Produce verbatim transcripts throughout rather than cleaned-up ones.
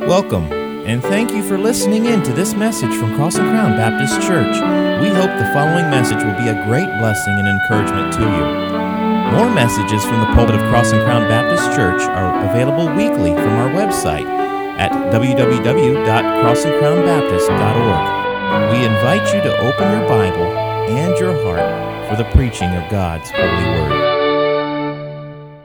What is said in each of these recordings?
Welcome, and thank you for listening in to this message from Cross and Crown Baptist Church. We hope the following message will be a great blessing and encouragement to you. More messages from the pulpit of Cross and Crown Baptist Church are available weekly from our website at w w w dot cross and crown baptist dot org. We invite you to open your Bible and your heart for the preaching of God's holy word.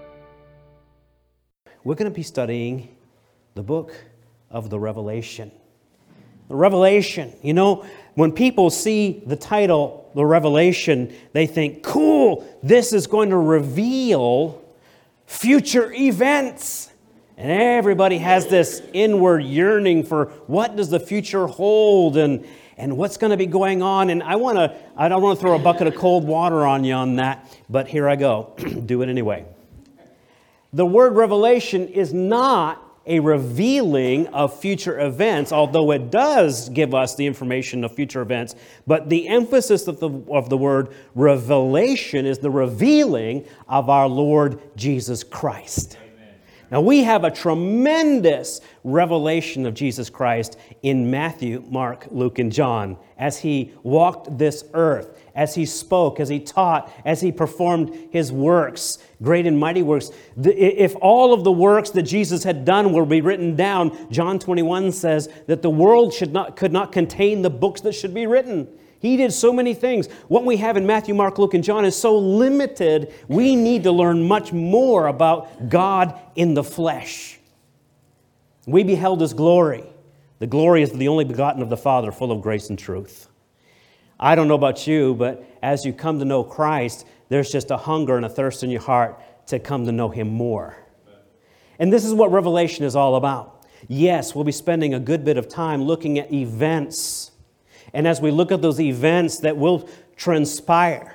We're going to be studying the book of the Revelation. The Revelation, you know, when people see the title, The Revelation, they think, cool, this is going to reveal future events. And everybody has this inward yearning for what does the future hold and, and what's going to be going on. And I want to, I don't want to throw a bucket of cold water on you on that, but here I go. Do it anyway. The word revelation is not a revealing of future events, although it does give us the information of future events. But the emphasis of the, of the word revelation is the revealing of our Lord Jesus Christ. Amen. Now we have a tremendous revelation of Jesus Christ in Matthew, Mark, Luke, and John as he walked this earth, as he spoke, as he taught, as he performed his works, great and mighty works. If all of the works that Jesus had done were to be written down, John twenty-one says that the world should not could not contain the books that should be written. He did so many things. What we have in Matthew, Mark, Luke, and John is so limited, we need to learn much more about God in the flesh. We beheld His glory. The glory is the only begotten of the Father, full of grace and truth. I don't know about you, but as you come to know Christ, there's just a hunger and a thirst in your heart to come to know Him more. And this is what Revelation is all about. Yes, we'll be spending a good bit of time looking at events. And as we look at those events that will transpire,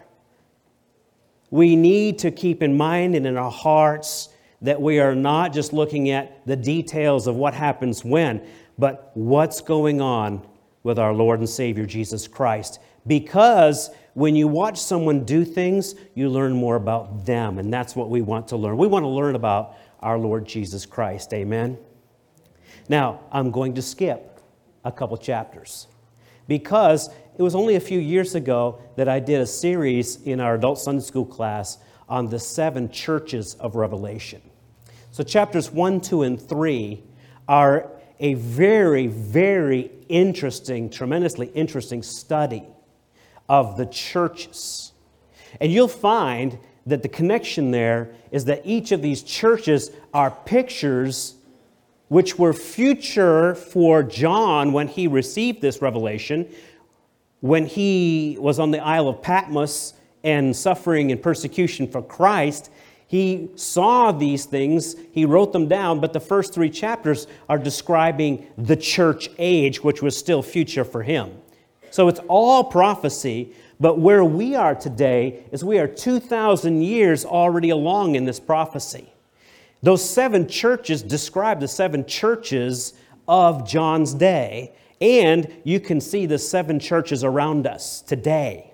we need to keep in mind and in our hearts that we are not just looking at the details of what happens when, but what's going on with our Lord and Savior, Jesus Christ. Because when you watch someone do things, you learn more about them. And that's what we want to learn. We want to learn about our Lord Jesus Christ. Amen? Now, I'm going to skip a couple chapters. Because it was only a few years ago that I did a series in our adult Sunday school class on the seven churches of Revelation. So chapters one, two, and three are a very, very interesting, tremendously interesting study of the churches. And you'll find that the connection there is that each of these churches are pictures which were future for John when he received this revelation, when he was on the Isle of Patmos and suffering and persecution for Christ. He saw these things, he wrote them down, but the first three chapters are describing the church age, which was still future for him. So it's all prophecy, but where we are today is we are two thousand years already along in this prophecy. Those seven churches describe the seven churches of John's day, and you can see the seven churches around us today.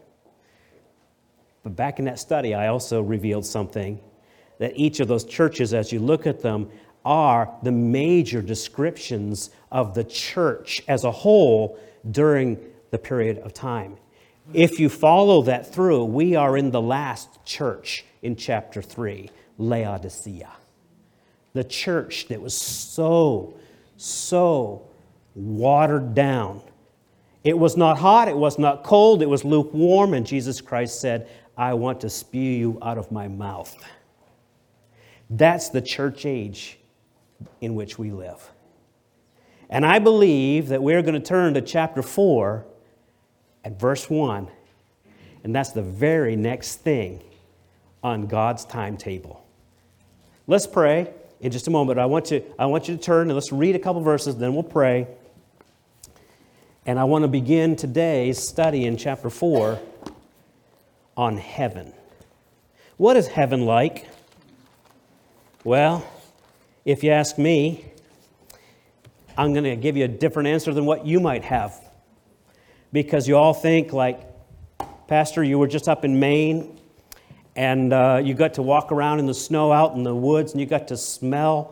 But back in that study, I also revealed something, that each of those churches, as you look at them, are the major descriptions of the church as a whole during the period of time. If you follow that through, we are in the last church in chapter three, Laodicea. The church that was so, so watered down. It was not hot, it was not cold, it was lukewarm, and Jesus Christ said, I want to spew you out of my mouth. That's the church age in which we live. And I believe that we're going to turn to chapter four at verse one. And that's the very next thing on God's timetable. Let's pray in just a moment. I want you, I want you to turn and let's read a couple verses, then we'll pray. And I want to begin today's study in chapter four on heaven. What is heaven like? Well, if you ask me, I'm going to give you a different answer than what you might have. Because you all think like, Pastor, you were just up in Maine and uh, you got to walk around in the snow out in the woods and you got to smell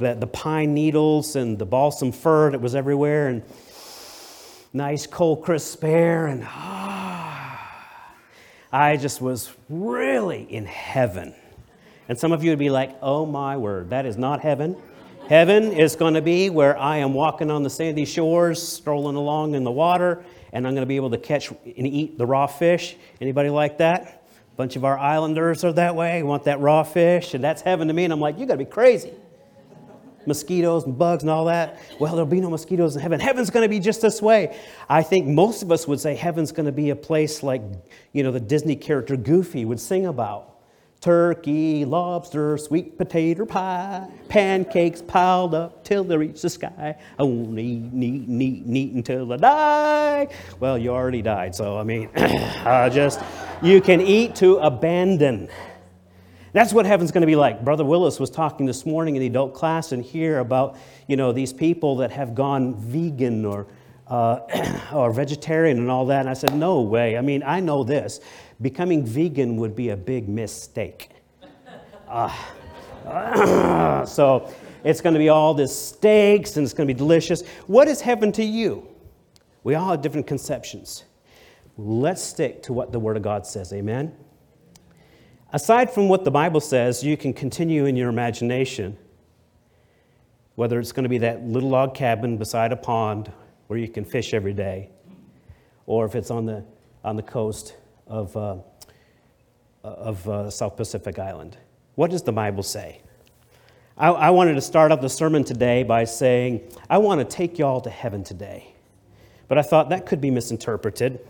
the, the pine needles and the balsam fir that was everywhere, and nice cold crisp air, and ah, I just was really in heaven. And some of you would be like, oh my word, that is not heaven. Heaven is going to be where I am walking on the sandy shores, strolling along in the water, and I'm going to be able to catch and eat the raw fish. Anybody like that? A bunch of our islanders are that way. We want that raw fish, and that's heaven to me. And I'm like, you got to be crazy. Mosquitoes and bugs and all that. Well, there'll be no mosquitoes in heaven. Heaven's going to be just this way. I think most of us would say heaven's going to be a place like, you know, the Disney character Goofy would sing about. Turkey, lobster, sweet potato pie, pancakes piled up till they reach the sky. I won't eat, eat, eat, eat until I die. Well, you already died, so I mean, uh, just, you can eat to abandon. That's what heaven's going to be like. Brother Willis was talking this morning in the adult class and here about, you know, these people that have gone vegan or uh, or vegetarian and all that. And I said, no way. I mean, I know this. Becoming vegan would be a big mistake. Uh, uh, so it's going to be all this steaks and it's going to be delicious. What is heaven to you? We all have different conceptions. Let's stick to what the Word of God says. Amen? Aside from what the Bible says, you can continue in your imagination, whether it's going to be that little log cabin beside a pond where you can fish every day, or if it's on the on the coast of, uh, of uh, South Pacific Island. What does the Bible say? I, I wanted to start out the sermon today by saying, I want to take you all to heaven today. But I thought that could be misinterpreted.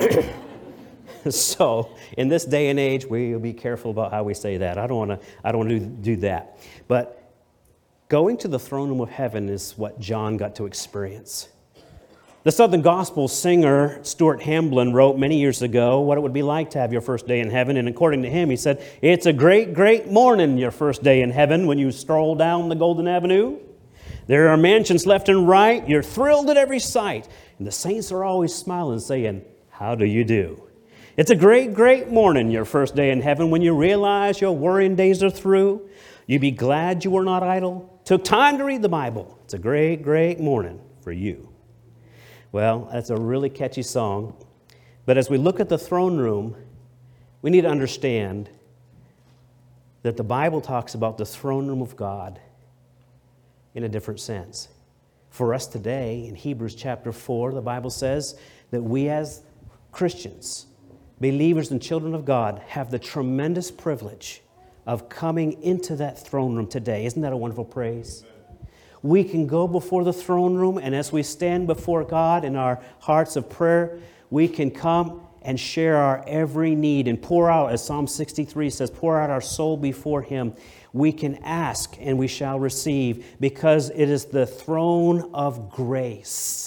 So, in this day and age, we'll be careful about how we say that. I don't want to I don't want to do, do that. But going to the throne room of heaven is what John got to experience. The Southern Gospel singer Stuart Hamblin wrote many years ago what it would be like to have your first day in heaven. And according to him, he said, it's a great, great morning, your first day in heaven, when you stroll down the Golden Avenue. There are mansions left and right. You're thrilled at every sight. And the saints are always smiling, saying, how do you do? It's a great, great morning, your first day in heaven, when you realize your worrying days are through. You be glad you were not idle. Took time to read the Bible. It's a great, great morning for you. Well, that's a really catchy song. But as we look at the throne room, we need to understand that the Bible talks about the throne room of God in a different sense. For us today, in Hebrews chapter four, the Bible says that we as Christians, believers and children of God, have the tremendous privilege of coming into that throne room today. Isn't that a wonderful praise? We can go before the throne room, and as we stand before God in our hearts of prayer, we can come and share our every need and pour out, as Psalm sixty-three says, pour out our soul before Him. We can ask and we shall receive, because it is the throne of grace.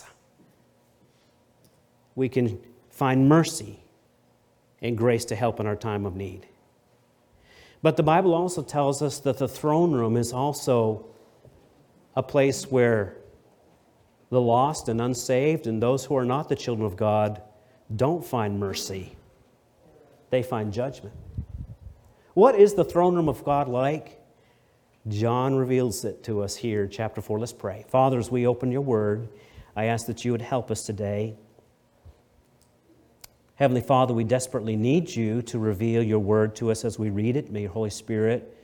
We can find mercy and grace to help in our time of need. But the Bible also tells us that the throne room is also a place where the lost and unsaved and those who are not the children of God don't find mercy. They find judgment. What is the throne room of God like? John reveals it to us here in chapter four. Let's pray. Father, as we open your word, I ask that you would help us today. Heavenly Father, we desperately need you to reveal your word to us as we read it. May your Holy Spirit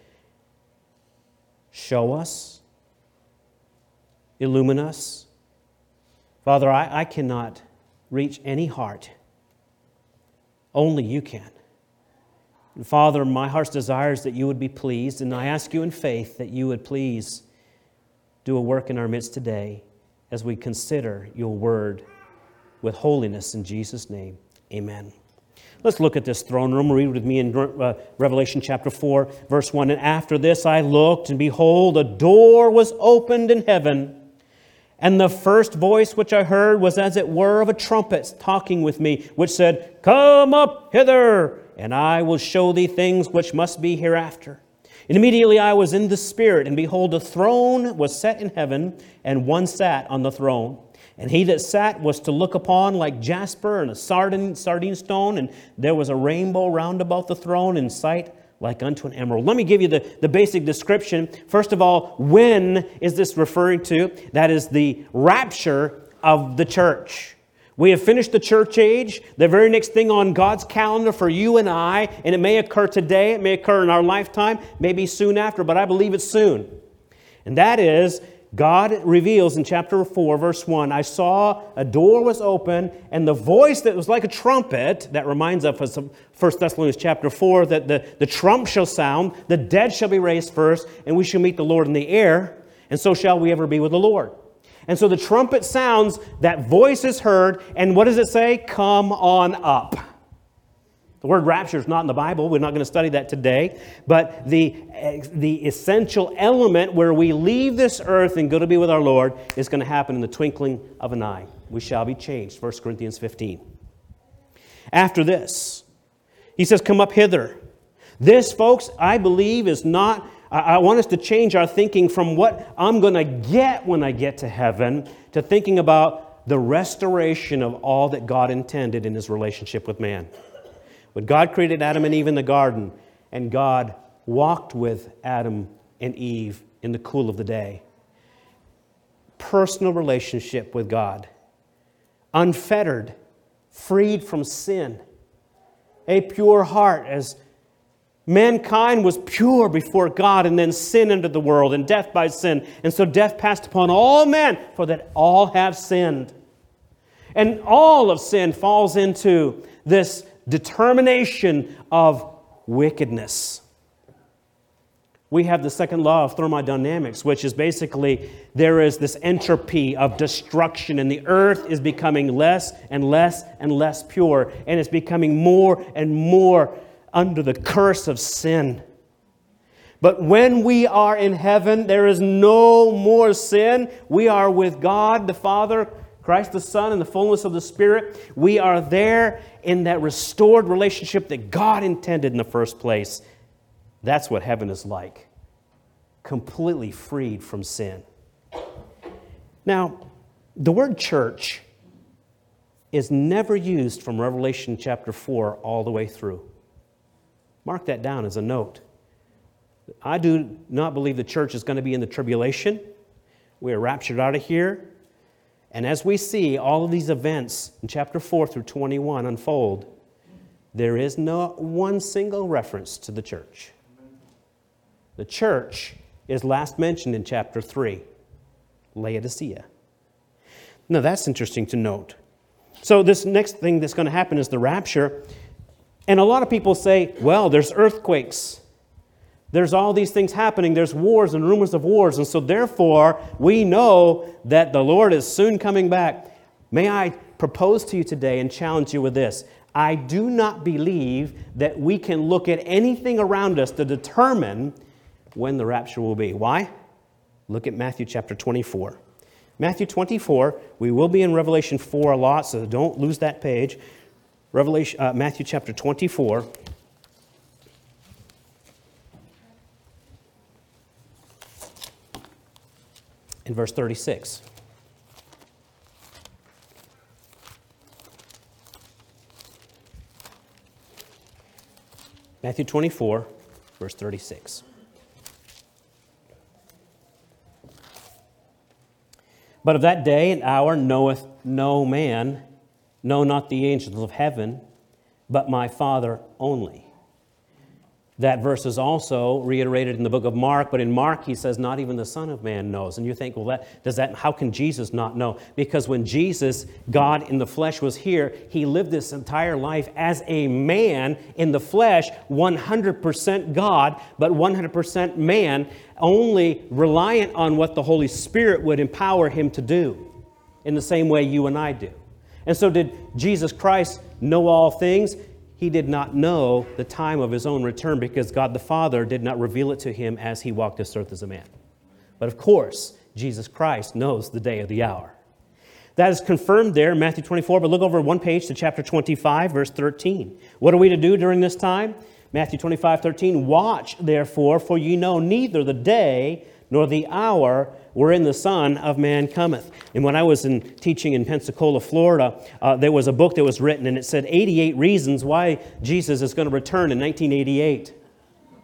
show us, illumine us. Father, I, I cannot reach any heart. Only you can. And Father, my heart's desire is that you would be pleased, and I ask you in faith that you would please do a work in our midst today as we consider your word with holiness in Jesus' name. Amen. Let's look at this throne room. Read with me in uh, Revelation chapter four, verse one. And after this I looked, and behold, a door was opened in heaven. And the first voice which I heard was as it were of a trumpet talking with me, which said, come up hither, and I will show thee things which must be hereafter. And immediately I was in the Spirit, and behold, a throne was set in heaven, and one sat on the throne. And he that sat was to look upon like jasper and a sardine, sardine stone, and there was a rainbow round about the throne in sight like unto an emerald. Let me give you the, the basic description. First of all, when is this referring to? That is the rapture of the church. We have finished the church age, the very next thing on God's calendar for you and I, and it may occur today, it may occur in our lifetime, maybe soon after, but I believe it's soon. And that is, God reveals in chapter four, verse one, I saw a door was open, and the voice that was like a trumpet, that reminds us of First Thessalonians chapter four, that the, the trump shall sound, the dead shall be raised first, and we shall meet the Lord in the air, and so shall we ever be with the Lord. And so the trumpet sounds, that voice is heard, and what does it say? Come on up. The word rapture is not in the Bible. We're not going to study that today. But the, the essential element where we leave this earth and go to be with our Lord is going to happen in the twinkling of an eye. We shall be changed. First Corinthians fifteen. After this, he says, come up hither. This, folks, I believe is not... I want us to change our thinking from what I'm going to get when I get to heaven to thinking about the restoration of all that God intended in His relationship with man. When God created Adam and Eve in the garden, and God walked with Adam and Eve in the cool of the day. Personal relationship with God. Unfettered, freed from sin. A pure heart, as mankind was pure before God, and then sin entered the world, and death by sin. And so death passed upon all men, for that all have sinned. And all of sin falls into this determination of wickedness. We have the second law of thermodynamics, which is basically there is this entropy of destruction, and the earth is becoming less and less and less pure, and it's becoming more and more under the curse of sin. But when we are in heaven, there is no more sin. We are with God the Father, Christ the Son, and the fullness of the Spirit. We are there in that restored relationship that God intended in the first place. That's what heaven is like. Completely freed from sin. Now, the word church is never used from Revelation chapter four all the way through. Mark that down as a note. I do not believe the church is going to be in the tribulation. We are raptured out of here. And as we see all of these events in chapter four through twenty-one unfold, there is not one single reference to the church. The church is last mentioned in chapter three, Laodicea. Now that's interesting to note. So this next thing that's going to happen is the rapture. And a lot of people say, well, there's earthquakes. There's all these things happening. There's wars and rumors of wars. And so therefore, we know that the Lord is soon coming back. May I propose to you today and challenge you with this. I do not believe that we can look at anything around us to determine when the rapture will be. Why? Look at Matthew chapter twenty-four. Matthew twenty-four, we will be in Revelation four a lot, so don't lose that page. Revelation, uh, Matthew chapter twenty-four. In verse thirty-six. Matthew twenty-four, verse thirty-six. But of that day and hour knoweth no man, no, not the angels of heaven, but my Father only. That verse is also reiterated in the book of Mark, but in Mark he says, not even the Son of Man knows. And you think, well, that, does that, how can Jesus not know? Because when Jesus, God in the flesh, was here, he lived this entire life as a man in the flesh, one hundred percent God, but one hundred percent man, only reliant on what the Holy Spirit would empower him to do, in the same way you and I do. And so did Jesus Christ know all things? He did not know the time of his own return because God the Father did not reveal it to him as he walked this earth as a man. But of course, Jesus Christ knows the day of the hour. That is confirmed there in Matthew twenty-four, but look over one page to chapter twenty-five, verse thirteen. What are we to do during this time? Matthew twenty-five, thirteen, watch therefore, for ye know neither the day nor the hour wherein the Son of Man cometh. And when I was in teaching in Pensacola, Florida, uh, there was a book that was written, and it said eighty-eight reasons why Jesus is going to return in nineteen eighty-eight.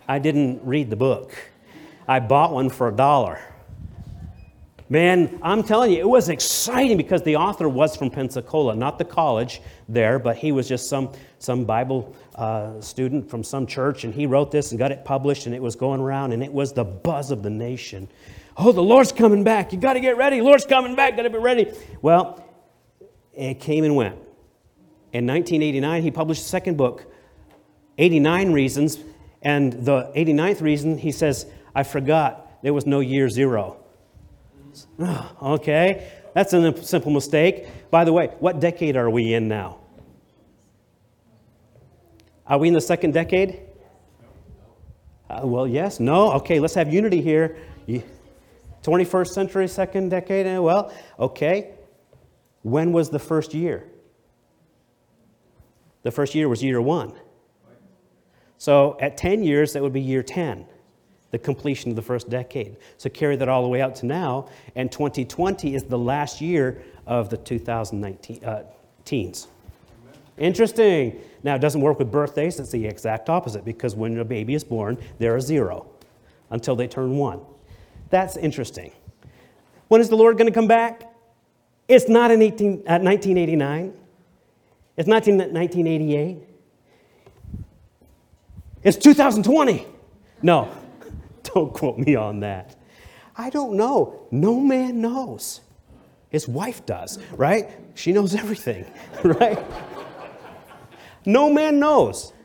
I didn't read the book. I bought one for a dollar. Man, I'm telling you, it was exciting because the author was from Pensacola, not the college there, but he was just some, some Bible uh, student from some church, and he wrote this and got it published, and it was going around, and it was the buzz of the nation. Oh, the Lord's coming back. You got to get ready. Lord's coming back. Got to be ready. Well, it came and went. In nineteen eighty-nine, he published a second book, eighty-nine Reasons, and the eighty-ninth reason, he says, I forgot there was no year zero. Oh, okay, that's a simple mistake. By the way, what decade are we in now? Are we in the second decade? Uh, well, yes, no. Okay, let's have unity here. twenty-first century, second decade? Eh, well, okay. When was the first year? The first year was year one. So at ten years, that would be year ten. The completion of the first decade. So carry that all the way out to now, and twenty twenty is the last year of the two thousand nineteen uh, teens. Amen. Interesting. Now, it doesn't work with birthdays. It's the exact opposite, because when a baby is born, they're a zero until they turn one. That's interesting. When is the Lord going to come back? It's not in eighteen, uh, nineteen eighty-nine. It's not in nineteen eighty-eight. It's two thousand twenty. No. Don't quote me on that. I don't know. No man knows. His wife does, right? She knows everything, right? No man knows.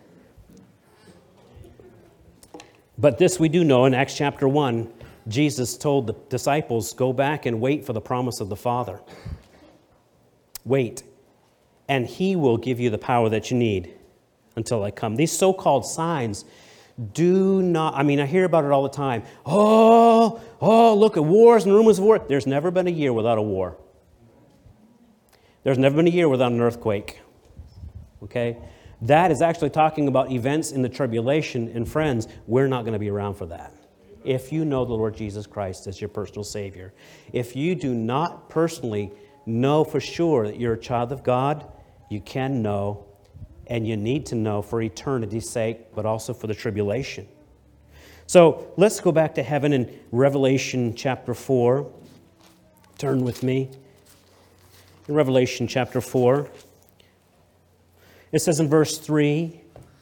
But this we do know in Acts chapter one, Jesus told the disciples, go back and wait for the promise of the Father. Wait, and He will give you the power that you need until I come. These so-called signs do not, I mean, I hear about it all the time. Oh, oh, look at wars and rumors of war. There's never been a year without a war. There's never been a year without an earthquake. Okay? That is actually talking about events in the tribulation, and friends, we're not going to be around for that. If you know the Lord Jesus Christ as your personal Savior, if you do not personally know for sure that you're a child of God, you can know, and you need to know for eternity's sake, but also for the tribulation. So let's go back to heaven in Revelation chapter four. Turn with me. In Revelation chapter four, it says in verse three,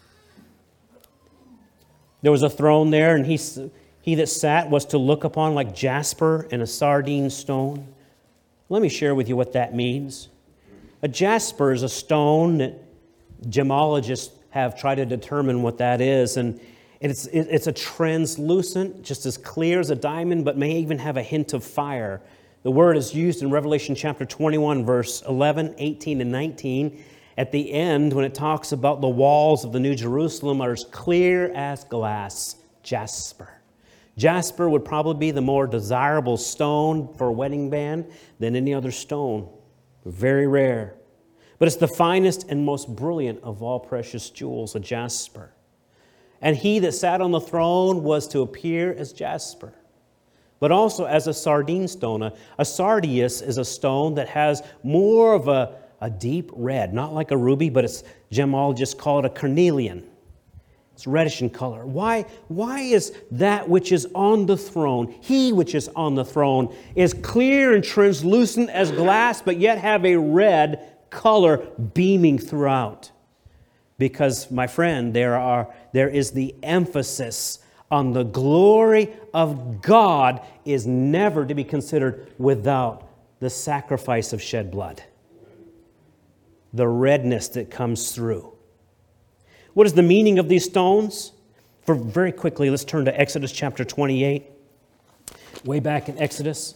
there was a throne there, and he, he that sat was to look upon like jasper and a sardine stone. Let me share with you what that means. A jasper is a stone that gemologists have tried to determine what that is, and it's it's a translucent, just as clear as a diamond, but may even have a hint of fire. The word is used in Revelation chapter twenty-one, verse eleven, eighteen, and nineteen. At the end, when it talks about the walls of the New Jerusalem are as clear as glass, jasper. Jasper would probably be the more desirable stone for a wedding band than any other stone. Very rare. But it's the finest and most brilliant of all precious jewels, a jasper. And he that sat on the throne was to appear as jasper, but also as a sardine stone. A, a sardius is a stone that has more of a, a deep red, not like a ruby, but it's gemologists call it a carnelian. It's reddish in color. Why, why is that which is on the throne, he which is on the throne, is clear and translucent as glass, but yet have a red color beaming throughout? Because, my friend, there are there is the emphasis on the glory of God is never to be considered without the sacrifice of shed blood. The redness that comes through. What is the meaning of these stones? For very quickly, let's turn to Exodus chapter twenty-eight. Way back in Exodus.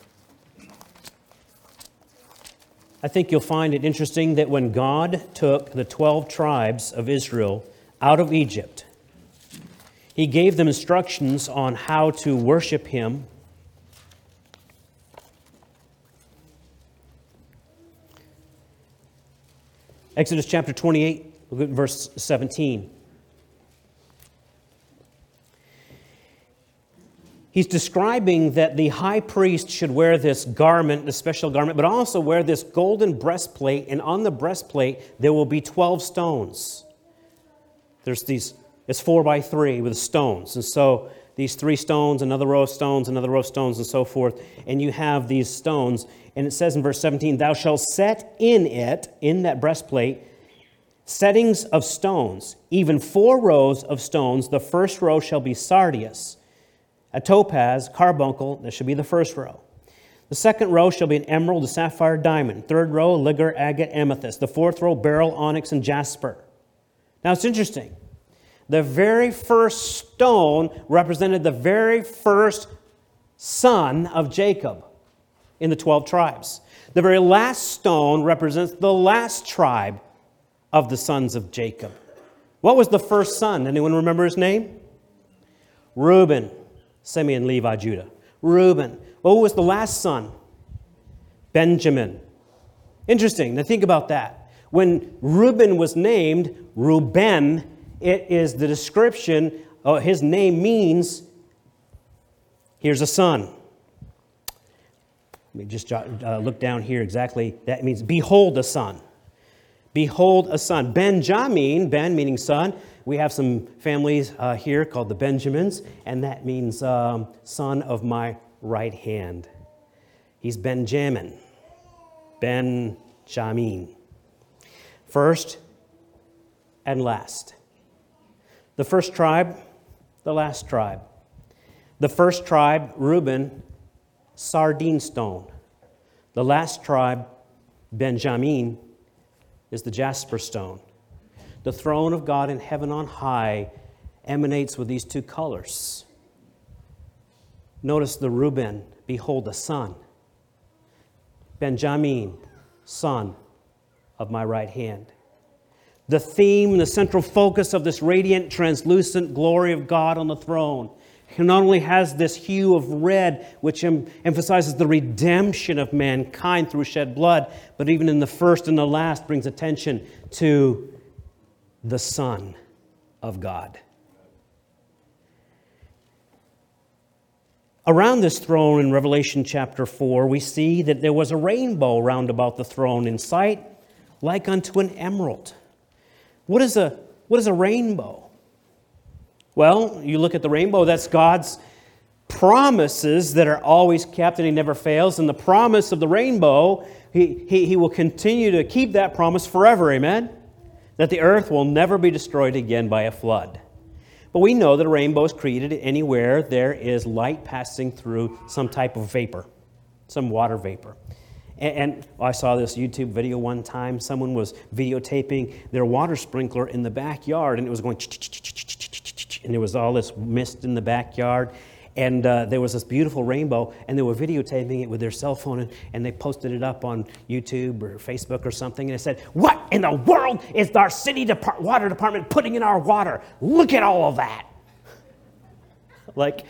I think you'll find it interesting that when God took the twelve tribes of Israel out of Egypt, He gave them instructions on how to worship Him. Exodus chapter twenty-eight, look at verse seventeen. He's describing that the high priest should wear this garment, this special garment, but also wear this golden breastplate, and on the breastplate there will be twelve stones. There's these, It's four by three with stones. And so these three stones, another row of stones, another row of stones, and so forth. And you have these stones. And it says in verse seventeen, thou shalt set in it, in that breastplate, settings of stones, even four rows of stones. The first row shall be sardius, a topaz, carbuncle. That should be the first row. The second row shall be an emerald, a sapphire, diamond. Third row, ligure, agate, amethyst. The fourth row, beryl, onyx, and jasper. Now it's interesting. The very first stone represented the very first son of Jacob in the twelve tribes. The very last stone represents the last tribe of the sons of Jacob. What was the first son? Anyone remember his name? Reuben, Simeon, Levi, Judah. Reuben. What was the last son? Benjamin. Interesting. Now think about that. When Reuben was named Reuben, it is the description, uh, his name means, here's a son. Let me just uh, look down here exactly. That means, behold a son. Behold a son. Benjamin, Ben meaning son. We have some families uh, here called the Benjamins, and that means um, son of my right hand. He's Benjamin. Benjamin. First and last. The first tribe, the last tribe. The first tribe, Reuben, sardine stone. The last tribe, Benjamin, is the jasper stone. The throne of God in heaven on high emanates with these two colors. Notice the Reuben, behold a son. Benjamin, son of my right hand. The theme, the central focus of this radiant, translucent glory of God on the throne, he not only has this hue of red, which em- emphasizes the redemption of mankind through shed blood, but even in the first and the last brings attention to the Son of God. Around this throne in Revelation chapter four, we see that there was a rainbow round about the throne in sight, like unto an emerald. What is a, what is a rainbow? Well, you look at the rainbow, that's God's promises that are always kept and He never fails. And the promise of the rainbow, He, he, he will continue to keep that promise forever, amen? That the earth will never be destroyed again by a flood. But we know that a rainbow is created anywhere there is light passing through some type of vapor, some water vapor. And, and I saw this YouTube video one time. Someone was videotaping their water sprinkler in the backyard, and it was going, and there was all this mist in the backyard. And uh, there was this beautiful rainbow, and they were videotaping it with their cell phone, and, and they posted it up on YouTube or Facebook or something, and they said, what in the world is our city depart- water department putting in our water? Look at all of that. Like,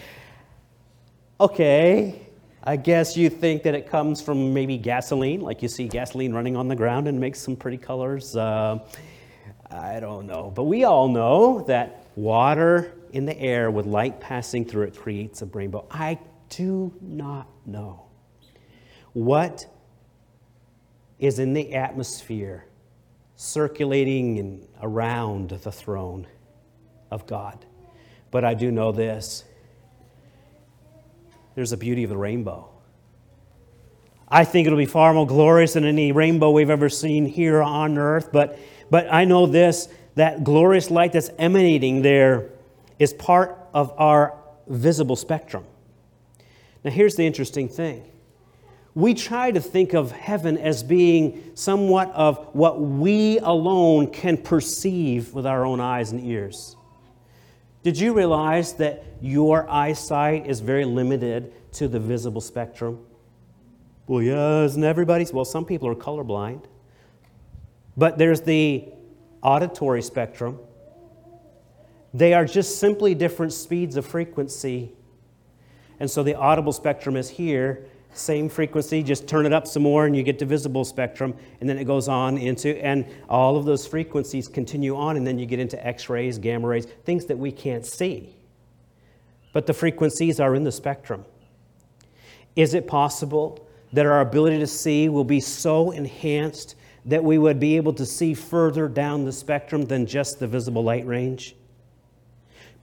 okay, I guess you think that it comes from maybe gasoline, like you see gasoline running on the ground and makes some pretty colors. Uh, I don't know. But we all know that water in the air with light passing through it creates a rainbow. I do not know what is in the atmosphere circulating and around the throne of God. But I do know this. There's the beauty of the rainbow. I think it'll be far more glorious than any rainbow we've ever seen here on earth. But, but I know this, that glorious light that's emanating there is part of our visible spectrum. Now here's the interesting thing. We try to think of heaven as being somewhat of what we alone can perceive with our own eyes and ears. Did you realize that your eyesight is very limited to the visible spectrum? Well, yeah, isn't everybody's? Well, some people are colorblind. But there's the auditory spectrum. They are just simply different speeds of frequency. And so the audible spectrum is here, same frequency, just turn it up some more and you get the visible spectrum, and then it goes on into, and all of those frequencies continue on, and then you get into X-rays, gamma rays, things that we can't see. But the frequencies are in the spectrum. Is it possible that our ability to see will be so enhanced that we would be able to see further down the spectrum than just the visible light range?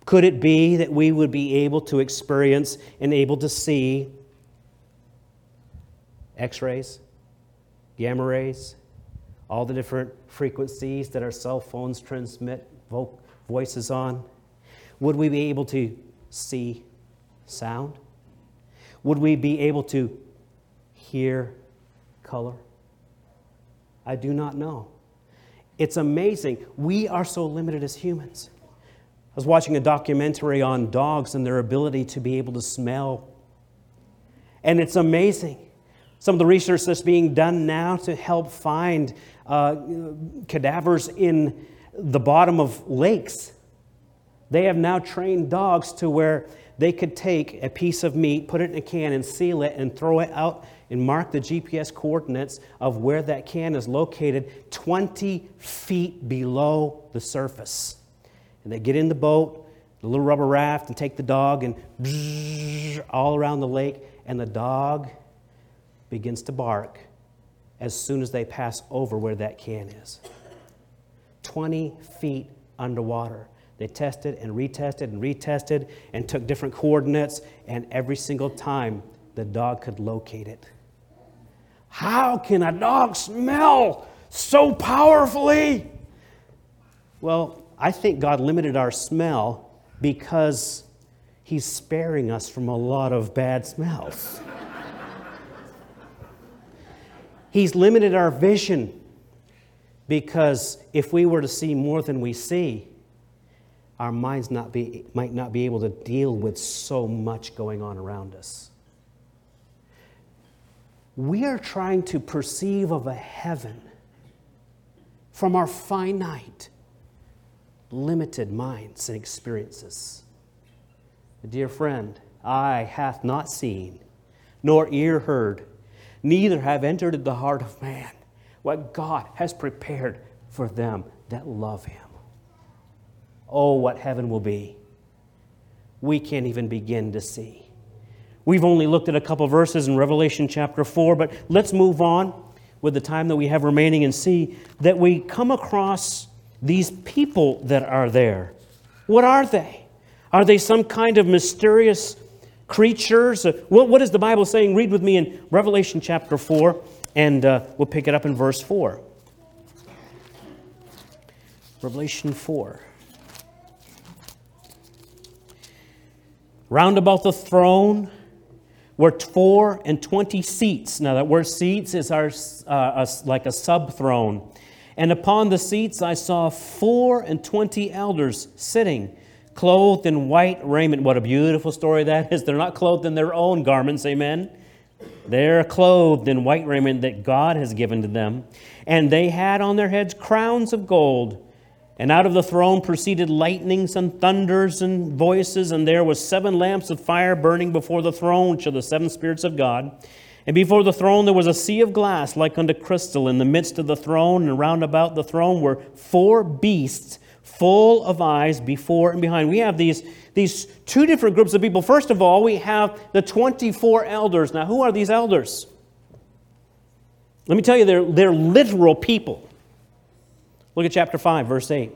Could it be that we would be able to experience and able to see X-rays, gamma rays, all the different frequencies that our cell phones transmit vo- voices on? Would we be able to see sound? Would we be able to hear color? I do not know. It's amazing. We are so limited as humans. I was watching a documentary on dogs and their ability to be able to smell. And it's amazing. Some of the research that's being done now to help find uh, cadavers in the bottom of lakes. They have now trained dogs to where they could take a piece of meat, put it in a can and seal it and throw it out and mark the G P S coordinates of where that can is located twenty feet below the surface. And they get in the boat, the little rubber raft, and take the dog and bzzz, all around the lake, and the dog begins to bark as soon as they pass over where that can is. twenty feet underwater. They tested and retested and retested and took different coordinates, and every single time the dog could locate it. How can a dog smell so powerfully? Well, I think God limited our smell because He's sparing us from a lot of bad smells. He's limited our vision because if we were to see more than we see, our minds not be, might not be able to deal with so much going on around us. We are trying to perceive of a heaven from our finite, limited minds and experiences. Dear friend, eye hath not seen, nor ear heard, neither have entered into the heart of man what God has prepared for them that love Him. Oh, what heaven will be. We can't even begin to see. We've only looked at a couple verses in Revelation chapter four, but let's move on with the time that we have remaining and see that we come across these people that are there. What are they? Are they some kind of mysterious creatures? What, what is the Bible saying? Read with me in Revelation chapter four, and uh, we'll pick it up in verse four. Revelation four. Round about the throne were four and twenty seats. Now that word seats is our uh, a, like a sub-throne. And upon the seats I saw four and twenty elders sitting, clothed in white raiment. What a beautiful story that is. They're not clothed in their own garments, amen? They're clothed in white raiment that God has given to them. And they had on their heads crowns of gold. And out of the throne proceeded lightnings and thunders and voices, and there was seven lamps of fire burning before the throne, which are the seven spirits of God. And before the throne there was a sea of glass like unto crystal. In the midst of the throne and round about the throne were four beasts full of eyes before and behind. We have these, these two different groups of people. First of all, we have the twenty-four elders. Now, who are these elders? Let me tell you, they're, they're literal people. Look at chapter five, verse eight.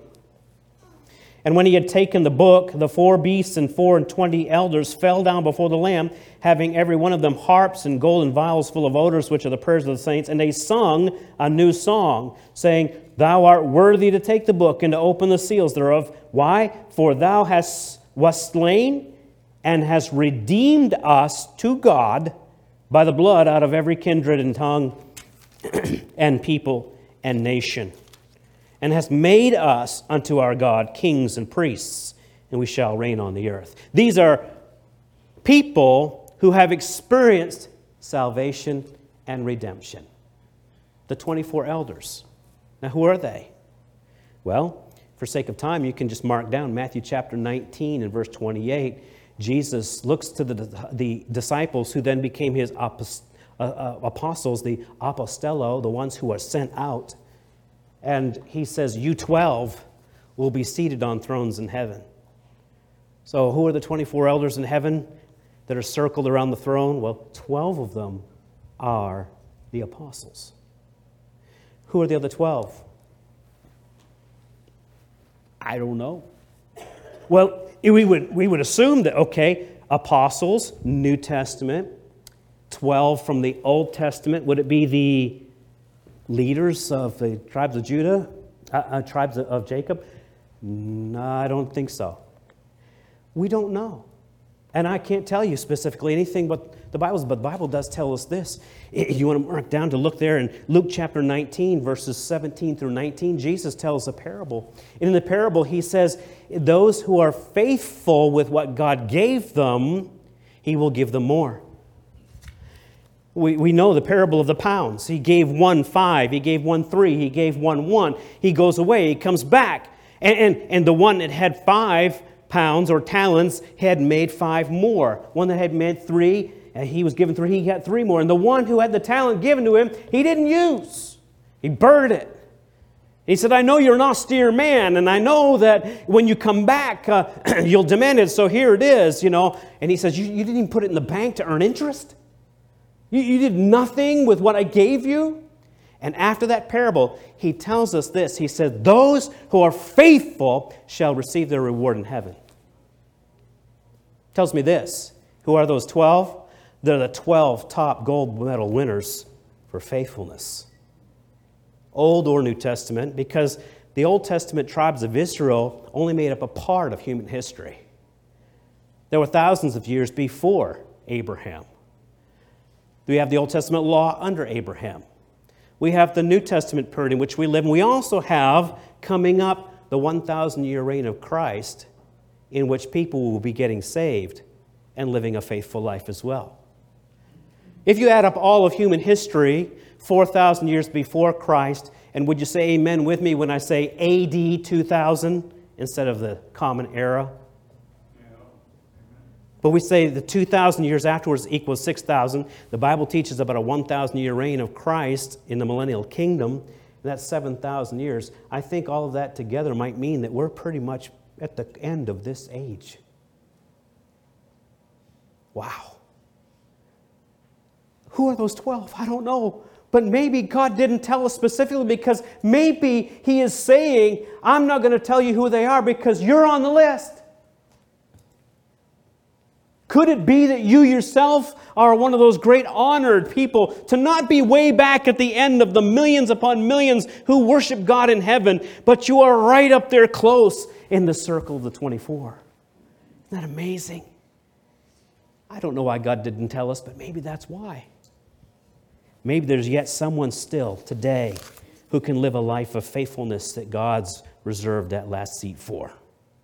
And when he had taken the book, the four beasts and four and twenty elders fell down before the Lamb, having every one of them harps and golden vials full of odors, which are the prayers of the saints. And they sung a new song, saying, Thou art worthy to take the book and to open the seals thereof. Why? For thou hast wast slain and hast redeemed us to God by the blood out of every kindred and tongue and people and nation, and hast made us unto our God kings and priests, and we shall reign on the earth. These are people who have experienced salvation and redemption. The twenty-four elders. Now, who are they? Well, for sake of time, you can just mark down Matthew chapter nineteen and verse twenty-eight. Jesus looks to the, the disciples who then became his apostles, uh, uh, apostles, the apostello, the ones who are sent out. And he says, you twelve will be seated on thrones in heaven. So who are the twenty-four elders in heaven that are circled around the throne? Well, twelve of them are the apostles. Who are the other twelve? I don't know. Well, we would, we would assume that, okay, apostles, New Testament, twelve from the Old Testament. Would it be the leaders of the tribes of Judah, uh, uh, tribes of, of Jacob? No, I don't think so. We don't know. And I can't tell you specifically anything but the Bible, but the Bible does tell us this. You want to mark down to look there in Luke chapter nineteen, verses seventeen through nineteen, Jesus tells a parable. And in the parable, he says, those who are faithful with what God gave them, he will give them more. We, we know the parable of the pounds. He gave one five, he gave one three, he gave one one. He goes away, he comes back. And, and, and the one that had five pounds or talents had made five more. One that had made three, and he was given three, he got three more. And the one who had the talent given to him, he didn't use. He burned it. He said, I know you're an austere man, and I know that when you come back, uh, you'll demand it, so here it is, you know. And he says, you, you didn't even put it in the bank to earn interest? You, you did nothing with what I gave you? And after that parable, he tells us this. He said, those who are faithful shall receive their reward in heaven. Tells me this. Who are those twelve? They're the twelve top gold medal winners for faithfulness. Old or New Testament, because the Old Testament tribes of Israel only made up a part of human history. There were thousands of years before Abraham. We have the Old Testament law under Abraham. We have the New Testament period in which we live, and we also have coming up the one thousand year reign of Christ, in which people will be getting saved and living a faithful life as well. If you add up all of human history, four thousand years before Christ, and would you say amen with me when I say A D two thousand instead of the common era? But we say the two thousand years afterwards equals six thousand. The Bible teaches about a one thousand year reign of Christ in the millennial kingdom, and that's seven thousand years. I think all of that together might mean that we're pretty much at the end of this age. Wow. Who are those twelve? I don't know. But maybe God didn't tell us specifically because maybe He is saying, I'm not going to tell you who they are because you're on the list. Could it be that you yourself are one of those great honored people to not be way back at the end of the millions upon millions who worship God in heaven, but you are right up there close in the circle of the twenty-four? Isn't that amazing? I don't know why God didn't tell us, but maybe that's why. Maybe there's yet someone still today who can live a life of faithfulness that God's reserved that last seat for.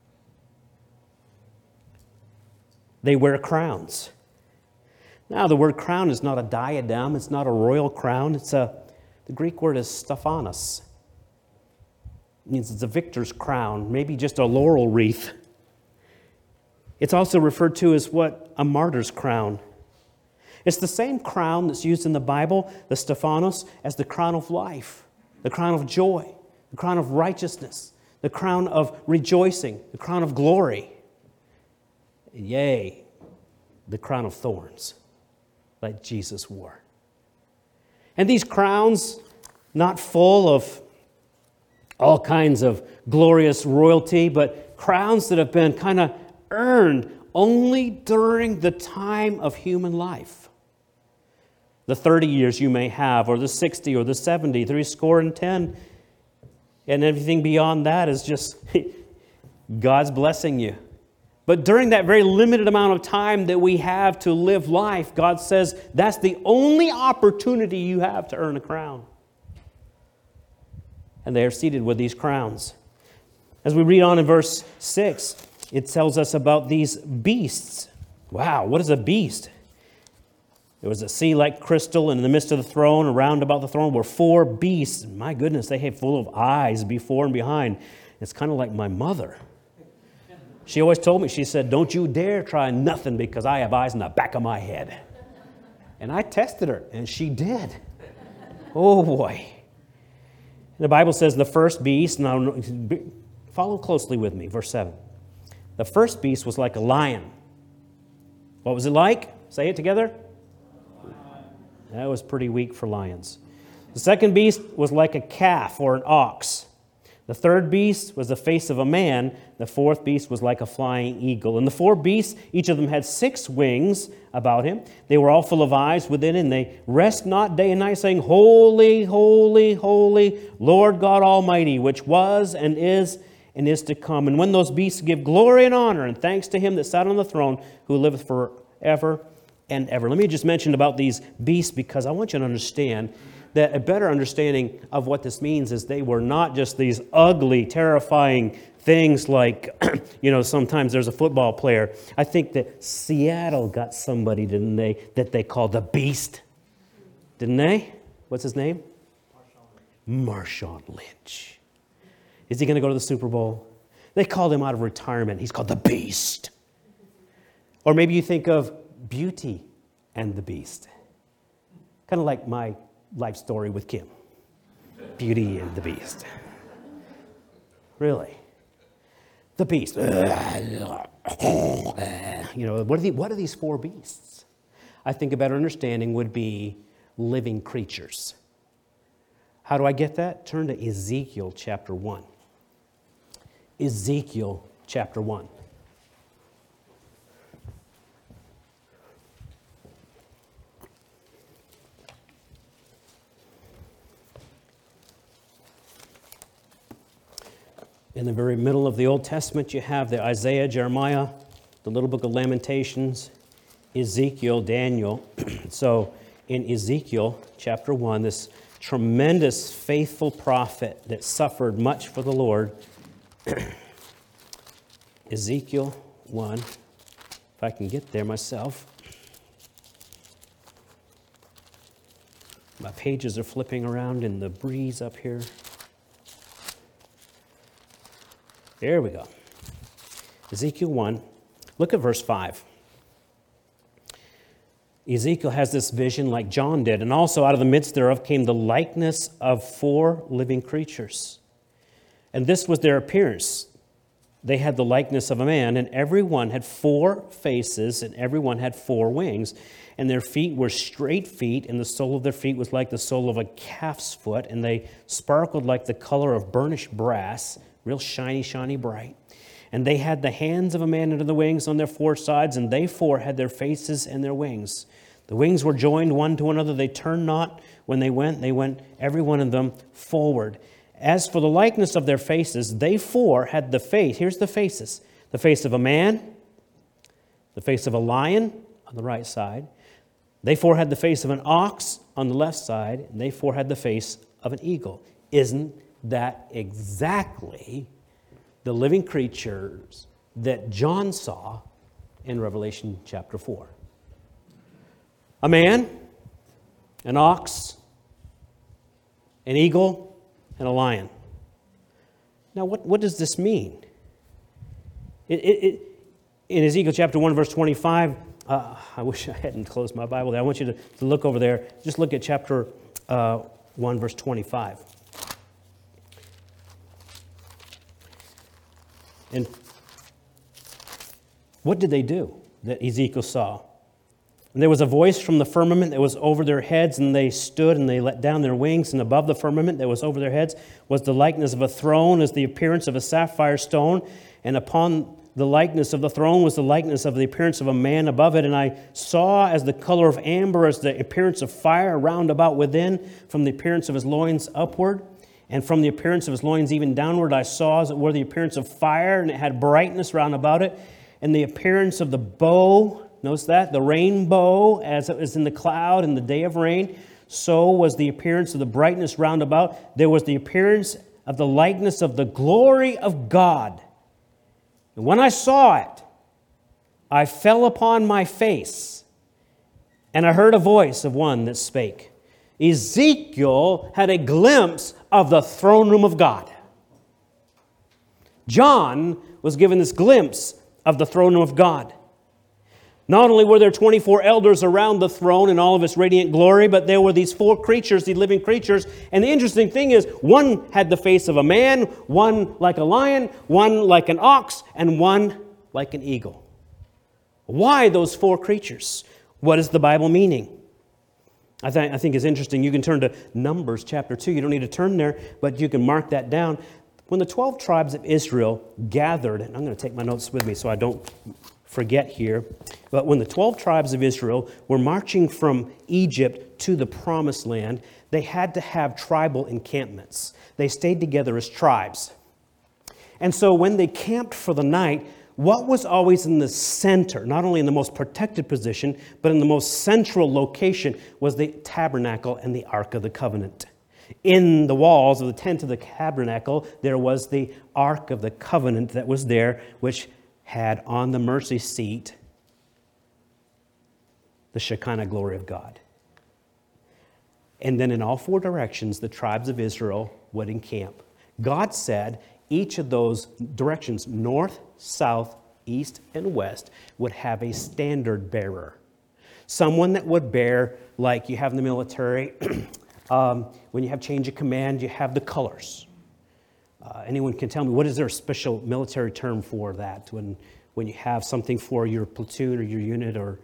They wear crowns. Now, the word crown is not a diadem. It's not a royal crown. It's a, the Greek word is stephanos. It means it's a victor's crown, maybe just a laurel wreath. It's also referred to as what? A martyr's crown. It's the same crown that's used in the Bible, the stephanos, as the crown of life, the crown of joy, the crown of righteousness, the crown of rejoicing, the crown of glory. Yea, the crown of thorns, like Jesus wore. And these crowns, not full of all kinds of glorious royalty, but crowns that have been kind of earned only during the time of human life. The thirty years you may have, or the sixty, or the seventy, three score and ten, and everything beyond that is just God's blessing you. But during that very limited amount of time that we have to live life, God says that's the only opportunity you have to earn a crown. And they are seated with these crowns. As we read on in verse six, it tells us about these beasts. Wow, what is a beast? There was a sea like crystal, and in the midst of the throne, around about the throne, were four beasts. My goodness, they had full of eyes before and behind. It's kind of like my mother. She always told me, she said, don't you dare try nothing because I have eyes in the back of my head. And I tested her, and she did. Oh, boy. The Bible says the first beast, now follow closely with me, verse seven. The first beast was like a lion. What was it like? Say it together. That was pretty weak for lions. The second beast was like a calf or an ox. The third beast was the face of a man. The fourth beast was like a flying eagle. And the four beasts, each of them had six wings about him. They were all full of eyes within, and they rest not day and night, saying, Holy, holy, holy, Lord God Almighty, which was and is and is to come. And when those beasts give glory and honor and thanks to him that sat on the throne, who liveth forever and ever. Let me just mention about these beasts, because I want you to understand that a better understanding of what this means is they were not just these ugly, terrifying things like, you know, sometimes there's a football player. I think that Seattle got somebody, didn't they, that they called the Beast? Didn't they? What's his name? Marshawn Lynch. Is he going to go to the Super Bowl? They called him out of retirement. He's called the Beast. Or maybe you think of Beauty and the Beast. Kind of like my life story with Kim. Beauty and the Beast. Really. The Beast. You know, what are, the, what are these four beasts? I think a better understanding would be living creatures. How do I get that? Turn to Ezekiel chapter one. Ezekiel chapter one. In the very middle of the Old Testament, you have the Isaiah, Jeremiah, the little book of Lamentations, Ezekiel, Daniel. So in Ezekiel chapter one, this tremendous faithful prophet that suffered much for the Lord, Ezekiel one, if I can get there myself. My pages are flipping around in the breeze up here. There we go. Ezekiel one. Look at verse five. Ezekiel has this vision like John did, and also out of the midst thereof came the likeness of four living creatures. And this was their appearance. They had the likeness of a man, and every one had four faces, and every one had four wings. And their feet were straight feet, and the sole of their feet was like the sole of a calf's foot, and they sparkled like the color of burnished brass, real shiny, shiny bright. And they had the hands of a man under the wings on their four sides, and they four had their faces and their wings. The wings were joined one to another. They turned not when they went. They went, every one of them, forward. As for the likeness of their faces, they four had the face. Here's the faces. The face of a man, the face of a lion on the right side. They four had the face of an ox on the left side, and they four had the face of an eagle. Isn't that exactly the living creatures that John saw in Revelation chapter four? A man, an ox, an eagle, and a lion. Now, what, what does this mean? It, it, it, in Ezekiel chapter one, verse twenty-five, uh, I wish I hadn't closed my Bible there. I want you to, to look over there. Just look at chapter uh, one, verse twenty-five. And what did they do that Ezekiel saw? And there was a voice from the firmament that was over their heads, and they stood and they let down their wings, and above the firmament that was over their heads was the likeness of a throne, as the appearance of a sapphire stone, and upon the likeness of the throne was the likeness of the appearance of a man above it. And I saw as the color of amber, as the appearance of fire round about within, from the appearance of his loins upward. And from the appearance of his loins even downward, I saw as it were the appearance of fire, and it had brightness round about it. And the appearance of the bow, notice that, the rainbow, as it was in the cloud in the day of rain, so was the appearance of the brightness round about. There was the appearance of the likeness of the glory of God. And when I saw it, I fell upon my face, and I heard a voice of one that spake. Ezekiel had a glimpse of the throne room of God. John was given this glimpse of the throne room of God. Not only were there twenty-four elders around the throne in all of its radiant glory, but there were these four creatures, these living creatures. And the interesting thing is, one had the face of a man, one like a lion, one like an ox, and one like an eagle. Why those four creatures? What is the Bible meaning? I, th- I think it's interesting. You can turn to Numbers chapter two. You don't need to turn there, but you can mark that down. When the twelve tribes of Israel gathered, and I'm going to take my notes with me so I don't forget here, but when the twelve tribes of Israel were marching from Egypt to the Promised Land, they had to have tribal encampments. They stayed together as tribes. And so when they camped for the night, what was always in the center, not only in the most protected position, but in the most central location, was the tabernacle and the Ark of the Covenant. In the walls of the tent of the tabernacle, there was the Ark of the Covenant that was there, which had on the mercy seat the Shekinah glory of God. And then in all four directions, the tribes of Israel would encamp. God said each of those directions, north, south, east, and west, would have a standard bearer. Someone that would bear, like you have in the military, um, when you have change of command, you have the colors. Uh, anyone can tell me, what is there a special military term for that? When, when you have something for your platoon or your unit or...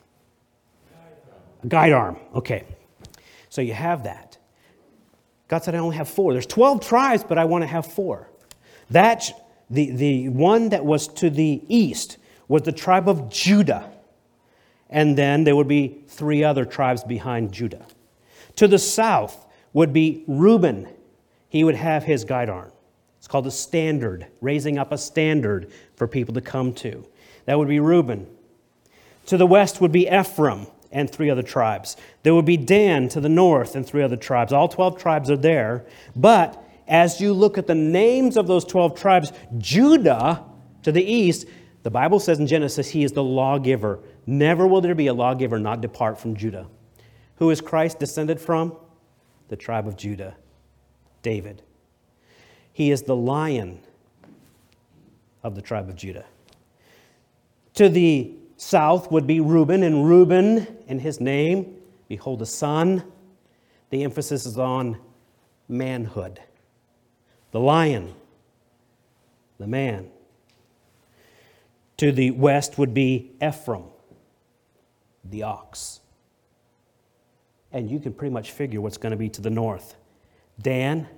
A guide arm. Okay. So you have that. God said, I only have four. There's twelve tribes, but I want to have four. That, the, the one that was to the east was the tribe of Judah. And then there would be three other tribes behind Judah. To the south would be Reuben. He would have his guide arm. It's called a standard, raising up a standard for people to come to. That would be Reuben. To the west would be Ephraim and three other tribes. There would be Dan to the north and three other tribes. All twelve tribes are there. But as you look at the names of those twelve tribes, Judah to the east, the Bible says in Genesis, he is the lawgiver. Never will there be a lawgiver not depart from Judah. Who is Christ descended from? The tribe of Judah, David. He is the lion of the tribe of Judah. To the south would be Reuben, and Reuben in his name, behold a son. The emphasis is on manhood. The lion, the man. To the west would be Ephraim, the ox. And you can pretty much figure what's going to be to the north. Dan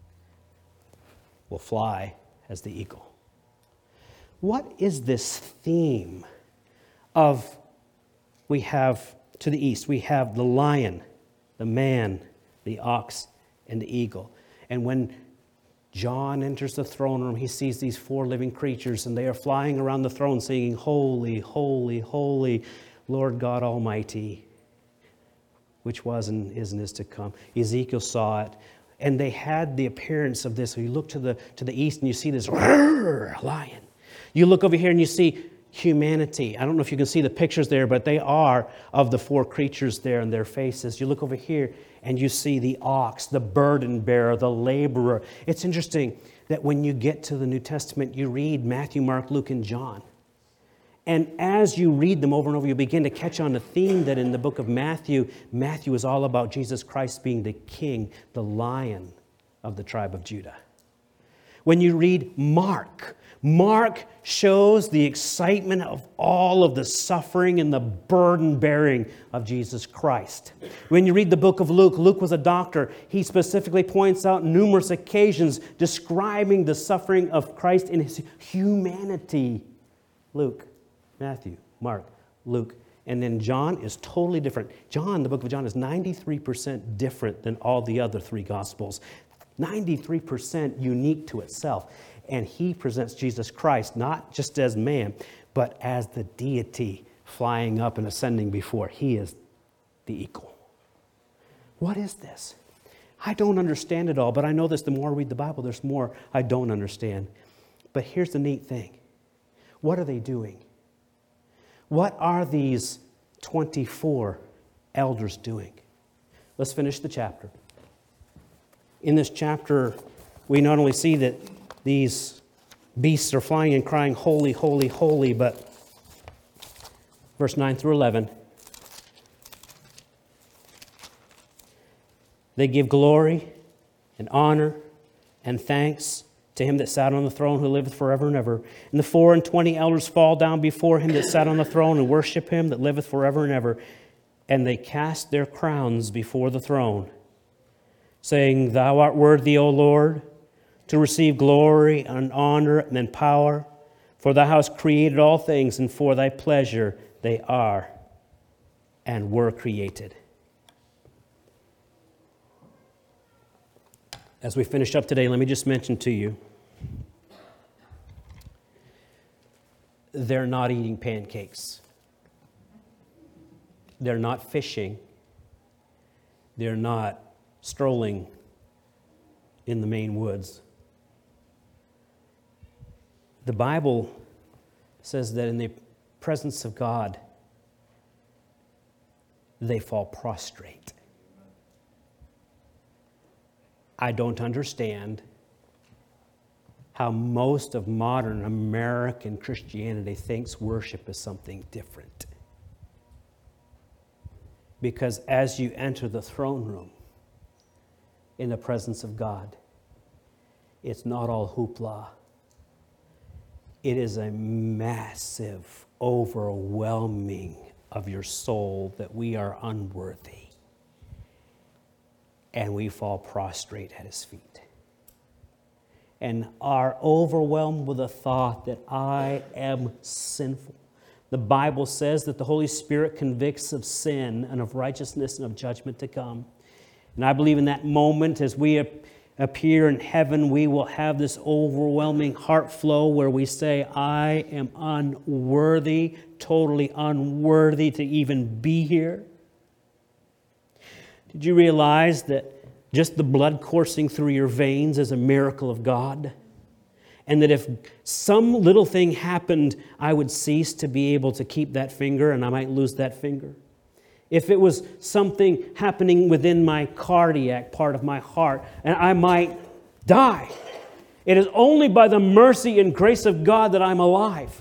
will fly as the eagle. What is this theme of, we have to the east, we have the lion, the man, the ox, and the eagle. And when John enters the throne room, he sees these four living creatures, and they are flying around the throne singing, holy, holy, holy, Lord God Almighty, which was and is and is to come. Ezekiel saw it, and they had the appearance of this. So you look to the, to the east, and you see this lion. You look over here, and you see humanity. I don't know if you can see the pictures there, but they are of the four creatures there in their faces. You look over here, and you see the ox, the burden bearer, the laborer. It's interesting that when you get to the New Testament, you read Matthew, Mark, Luke, and John. And as you read them over and over, you begin to catch on a theme that in the book of Matthew, Matthew is all about Jesus Christ being the king, the lion of the tribe of Judah. When you read Mark, Mark shows the excitement of all of the suffering and the burden bearing of Jesus Christ. When you read the book of Luke, Luke was a doctor. He specifically points out numerous occasions describing the suffering of Christ in his humanity. Luke, Matthew, Mark, Luke, and then John is totally different. John, the book of John, is ninety-three percent different than all the other three Gospels. ninety-three percent unique to itself. And he presents Jesus Christ not just as man, but as the deity flying up and ascending before. He is the equal. What is this? I don't understand it all, but I know this. The more I read the Bible, there's more I don't understand. But here's the neat thing. What are they doing? What are these twenty-four elders doing? Let's finish the chapter. In this chapter, we not only see that these beasts are flying and crying, holy, holy, holy, but verse nine through eleven, they give glory and honor and thanks to him that sat on the throne who liveth forever and ever. And the four and twenty elders fall down before him that sat on the throne and worship him that liveth forever and ever. And they cast their crowns before the throne, saying, Thou art worthy, O Lord, to receive glory and honor and power. For thou hast created all things, and for thy pleasure they are and were created. As we finish up today, let me just mention to you, they're not eating pancakes. They're not fishing. They're not strolling in the Maine woods. The Bible says that in the presence of God, they fall prostrate. I don't understand how most of modern American Christianity thinks worship is something different. Because as you enter the throne room in the presence of God, it's not all hoopla. It is a massive, overwhelming of your soul that we are unworthy. And we fall prostrate at His feet. And are overwhelmed with the thought that I am sinful. The Bible says that the Holy Spirit convicts of sin and of righteousness and of judgment to come. And I believe in that moment as we appear in heaven, we will have this overwhelming heart flow where we say, I am unworthy, totally unworthy to even be here. Did you realize that just the blood coursing through your veins is a miracle of God? And that if some little thing happened, I would cease to be able to keep that finger and I might lose that finger. If it was something happening within my cardiac part of my heart, and I might die. It is only by the mercy and grace of God that I'm alive.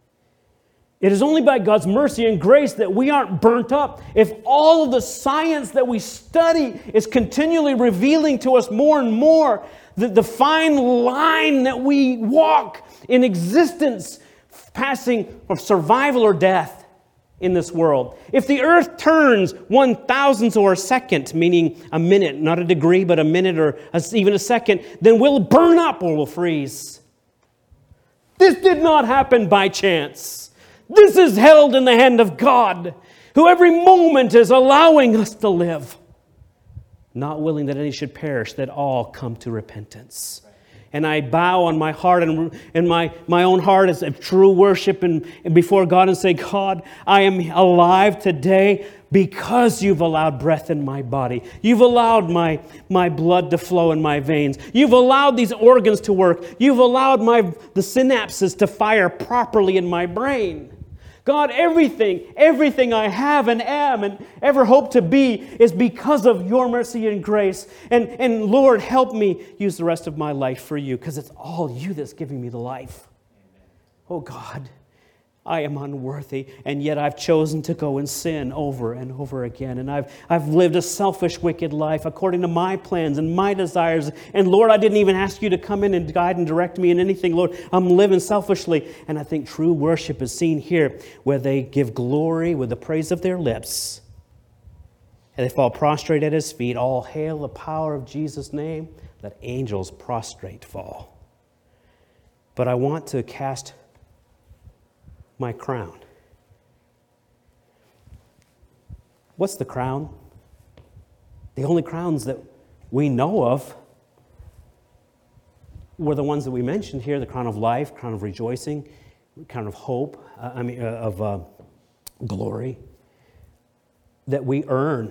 It is only by God's mercy and grace that we aren't burnt up. If all of the science that we study is continually revealing to us more and more the, the fine line that we walk in existence, passing of survival or death in this world. If the earth turns one thousandth or a second, meaning a minute, not a degree, but a minute or a, even a second, then we'll burn up or we'll freeze. This did not happen by chance. This is held in the hand of God, who every moment is allowing us to live, not willing that any should perish, that all come to repentance. And I bow on my heart and, and my, my own heart as a true worship and, and before God and say, God, I am alive today because you've allowed breath in my body. You've allowed my, my blood to flow in my veins. You've allowed these organs to work. You've allowed my the synapses to fire properly in my brain. God, everything, everything I have and am and ever hope to be is because of your mercy and grace. And, and Lord, help me use the rest of my life for you because it's all you that's giving me the life. Oh God, I am unworthy, and yet I've chosen to go and sin over and over again. And I've, I've lived a selfish, wicked life according to my plans and my desires. And Lord, I didn't even ask you to come in and guide and direct me in anything. Lord, I'm living selfishly. And I think true worship is seen here where they give glory with the praise of their lips. And they fall prostrate at His feet. All hail the power of Jesus' name. Let angels prostrate fall. But I want to cast my crown. What's the crown? The only crowns that we know of were the ones that we mentioned here, the crown of life, crown of rejoicing, crown of hope, uh, I mean, uh, of uh, glory, that we earn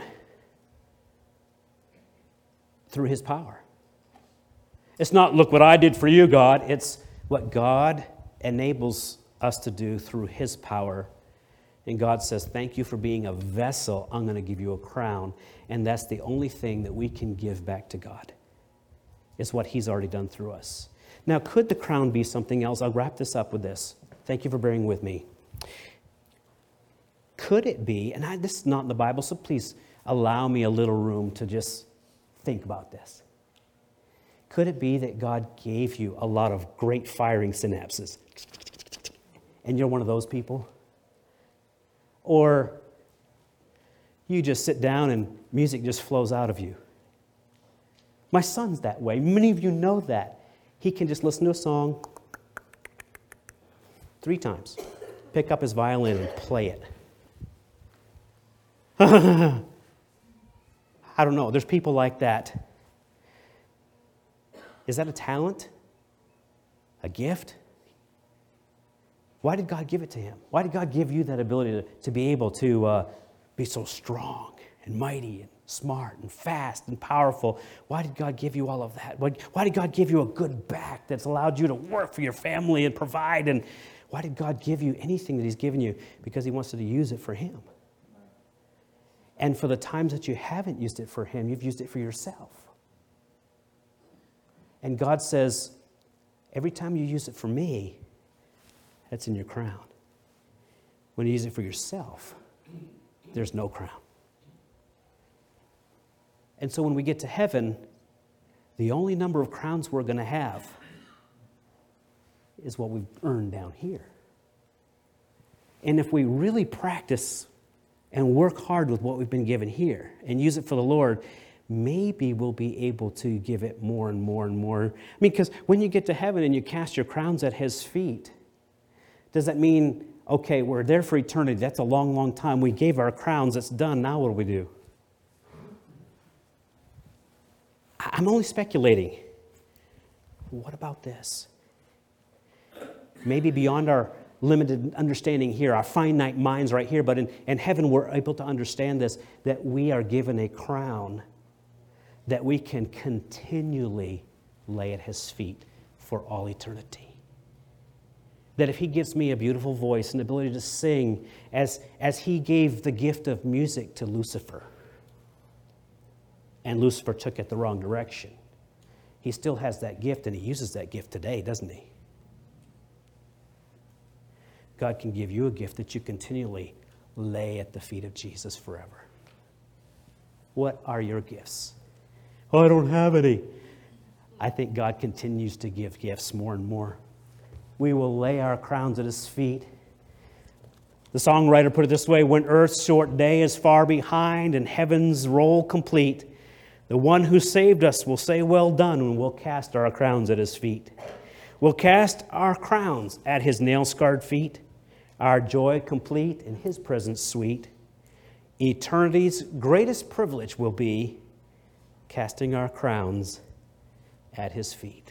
through His power. It's not, look what I did for you, God. It's what God enables us to do through His power. And God says, thank you for being a vessel. I'm going to give you a crown. And that's the only thing that we can give back to God, is what He's already done through us. Now, could the crown be something else? I'll wrap this up with this. Thank you for bearing with me. Could it be, and I, this is not in the Bible, so please allow me a little room to just think about this. Could it be that God gave you a lot of great firing synapses? And you're one of those people? Or you just sit down and music just flows out of you. My son's that way. Many of you know that. he can just listen to a song three times, pick up his violin and play it. I don't know. There's people like that. Is that a talent? A gift? Why did God give it to him? Why did God give you that ability to, to be able to uh, be so strong and mighty and smart and fast and powerful? Why did God give you all of that? Why, why did God give you a good back that's allowed you to work for your family and provide? And why did God give you anything that he's given you? Because he wants you to use it for him. And for the times that you haven't used it for him, you've used it for yourself. And God says, every time you use it for me, that's in your crown. When you use it for yourself, there's no crown. And so when we get to heaven, the only number of crowns we're going to have is what we've earned down here. And if we really practice and work hard with what we've been given here and use it for the Lord, maybe we'll be able to give it more and more and more. I mean, because when you get to heaven and you cast your crowns at his feet, does that mean, okay, we're there for eternity? That's a long, long time. We gave our crowns. It's done. Now what do we do? I'm only speculating. What about this? Maybe beyond our limited understanding here, our finite minds right here, but in, in heaven we're able to understand this, that we are given a crown that we can continually lay at his feet for all eternity. That if he gives me a beautiful voice and ability to sing, as, as he gave the gift of music to Lucifer, and Lucifer took it the wrong direction, he still has that gift and he uses that gift today, doesn't he? God can give you a gift that you continually lay at the feet of Jesus forever. What are your gifts? Oh, I don't have any. I think God continues to give gifts more and more. We will lay our crowns at his feet. The songwriter put it this way: when earth's short day is far behind and heaven's roll complete, the one who saved us will say, well done, and we'll cast our crowns at his feet. We'll cast our crowns at his nail-scarred feet, our joy complete in his presence sweet. Eternity's greatest privilege will be casting our crowns at his feet.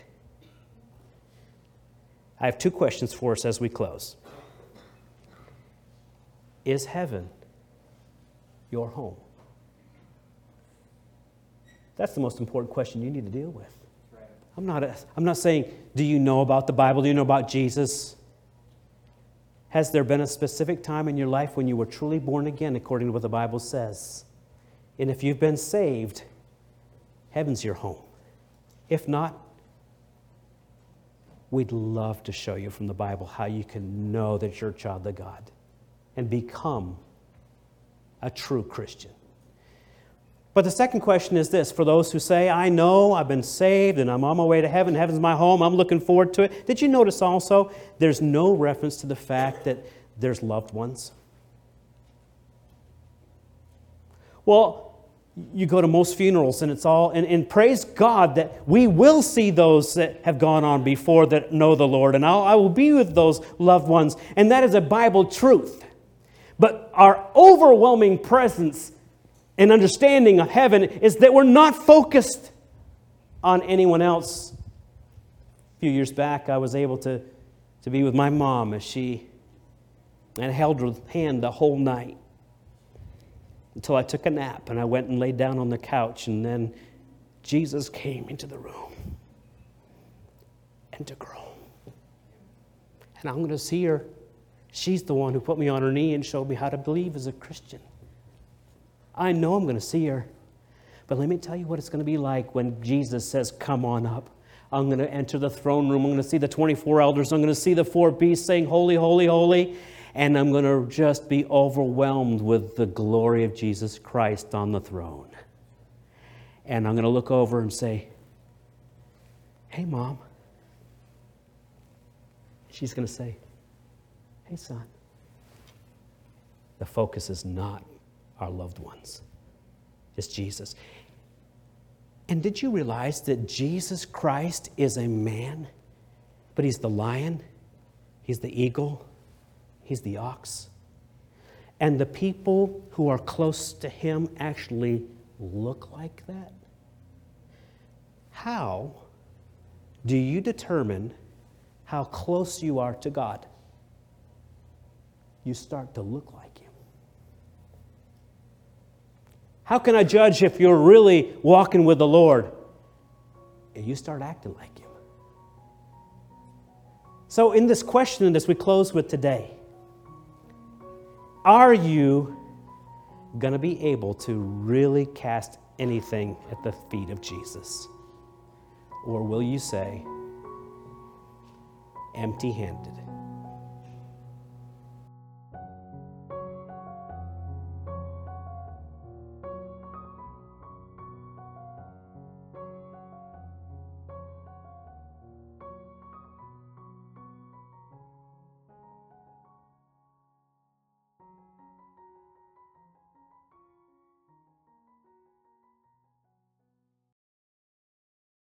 I have two questions for us as we close. Is heaven your home? That's the most important question you need to deal with. I'm not, a, I'm not saying, do you know about the Bible? Do you know about Jesus? Has there been a specific time in your life when you were truly born again, according to what the Bible says? And if you've been saved, heaven's your home. If not, we'd love to show you from the Bible how you can know that you're a child of God and become a true Christian. But the second question is this: for those who say, I know I've been saved and I'm on my way to heaven, heaven's my home, I'm looking forward to it. Did you notice also there's no reference to the fact that there's loved ones? Well, you go to most funerals and it's all, and, and praise God that we will see those that have gone on before that know the Lord, and I'll, I will be with those loved ones, and that is a Bible truth. But our overwhelming presence and understanding of heaven is that we're not focused on anyone else. A few years back, I was able to, to be with my mom as she, and I held her hand the whole night until I took a nap and I went and laid down on the couch, and then Jesus came into the room and took her home. And I'm going to see her. She's the one who put me on her knee and showed me how to believe as a Christian. I know I'm going to see her. But let me tell you what it's going to be like when Jesus says, come on up. I'm going to enter the throne room. I'm going to see the twenty-four elders. I'm going to see the four beasts saying, holy, holy, holy. And I'm going to just be overwhelmed with the glory of Jesus Christ on the throne. And I'm going to look over and say, hey, Mom. She's going to say, hey, son. The focus is not our loved ones. It's Jesus. And did you realize that Jesus Christ is a man, but he's the lion, he's the eagle, he's the ox? And the people who are close to him actually look like that? How do you determine how close you are to God? You start to look like him. How can I judge if you're really walking with the Lord? You start acting like him. So in this question as we close with today, are you going to be able to really cast anything at the feet of Jesus? Or will you say, empty-handed?